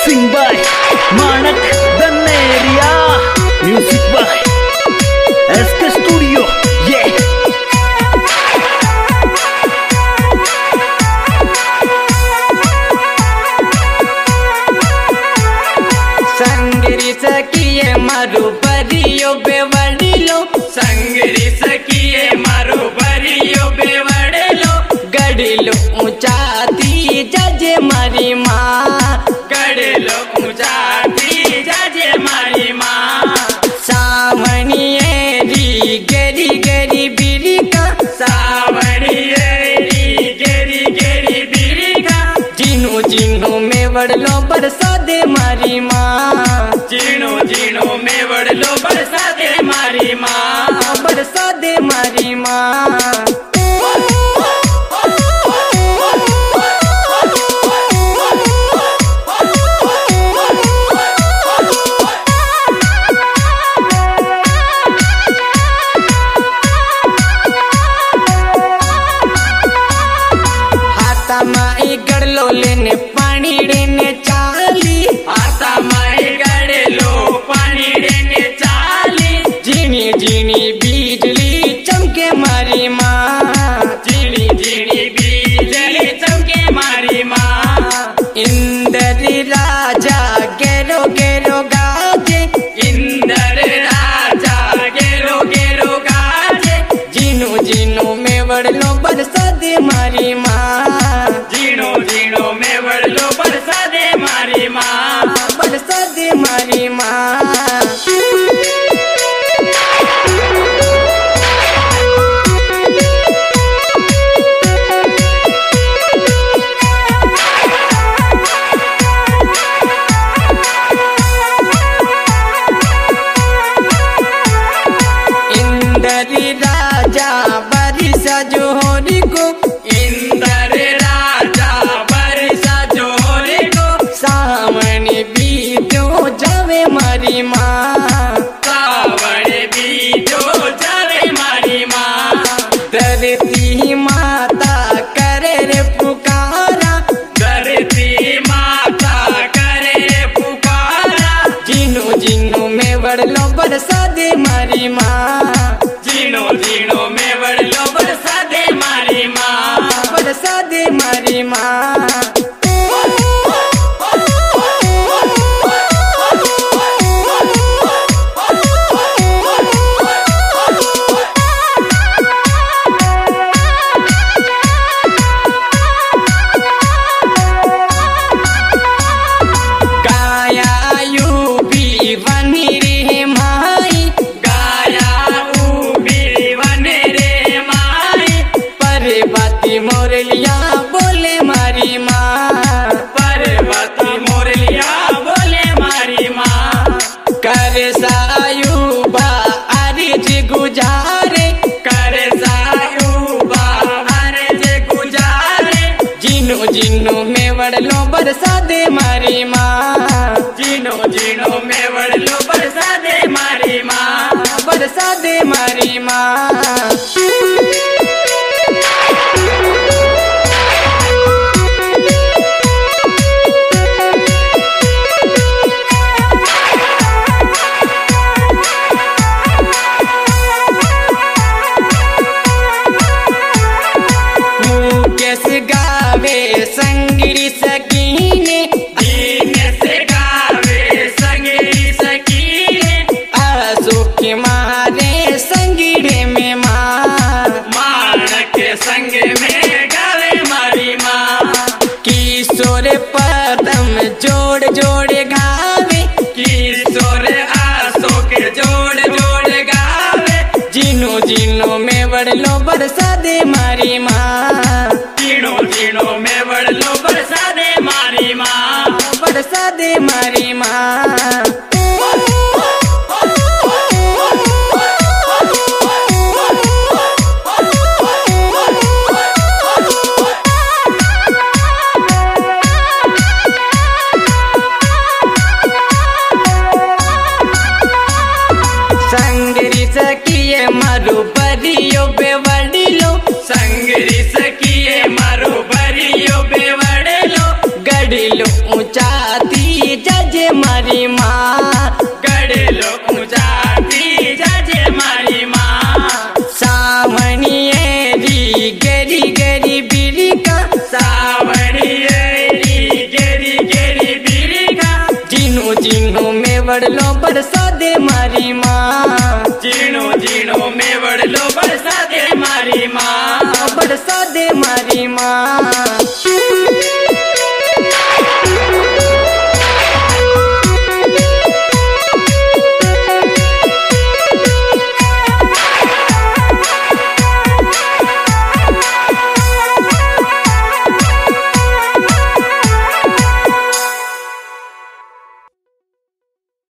Mixing by Manak Daneria. Music by SK Studio. Yeah. संगरी सखिए मारू बरियो बेवड़िलो, संगरी सखिए मारू बरियो बेवड़िलो, गड़िलो ऊंचाती जजे मारी माँ, गड़िलो ऊंचाती जजे मारी माँ। सावणिये री गेरी गेरी बिरिका, सावणिये री गेरी गेरी बिरिका, जिनु जिनु में वड़लो बरसा दे मारी माँ, जीनो जीनो में वड़लो बरसा दे मारी माँ, बरसा दे मारी माँ। हाथा माई गड़लो लेने पानी देने चाली, हाथा माई गड़लो पानी देने चाली, झीनी झीनी बिजली चमके मारी माँ, झीनी झीनी बिजली चमके मारी माँ। इंद्र राजा गेरो गेरो गाजे, इंद्र राजा गेरो गेरो गाजे, जीनो जीनो में वड़लो बरसा दे मारी माँ, जीनो जीनो में वड़लो बरसा दे मारी माँ, बरसा दे मारी माँ। इंद्र राजा बरिसा जोहरी को, इंद्र राजा बरिसा जोहरी को, सावणी बीजो जावे मारी माँ, सावणी बीजो जावे मारी माँ। धरती माता करे रे पुकारा, धरती माता करे रे पुकारा, जिनो जिनो में वड़लो बरसा दे मारी माँ, जीनो जीनो में वड़लो बरसा दे मारी माँ, बरसा दे मारी माँ। गाया यूपी बनी रे माई, गाया ऊबी बने रे माई, पर्वती मोरलिया बोले मारी माँ, पर्वती मोरलिया बोले मारी माँ। कर सायूबा अर्ज गुजारे, कर सायूबा अर्ज गुजारे, जिनो जिनो में वड़लो बरसा दे मारी माँ, जिनो जिनो में वड़लो बरसा दे मारी माँ, बरसा दे मारी माँ। मुकेश गावे संगरी सकीने, दीनेश गावे संगरी सकीने, अशोक के मारे संगीरे में माँ, मानक के संग में गावे मारी माँ। किशोर पदम जोड़ जोड़ गावे, किशोर अशोक जोड़ जोड़ गावे, जिनो जिनो में वड़लो बरसा दे मारी माँ, जिनो जिनो में वड़लो बरसा दे मारी माँ, बरसा दे मारी माँ। संगरी सखिए मारू बरियो बेवड़िलो, संगरी सखिए मारू बरियो बेवड़िलो, गड़िलो ऊंचाती गेरी गेरी बीरी का सावरी गेरी गेरी बीरी का जीनो जीनो में बड़लो बरसा दे मारी माँ जीनो जीनो में बड़लो बरसा दे मारी माँ बरसा दे मारी माँ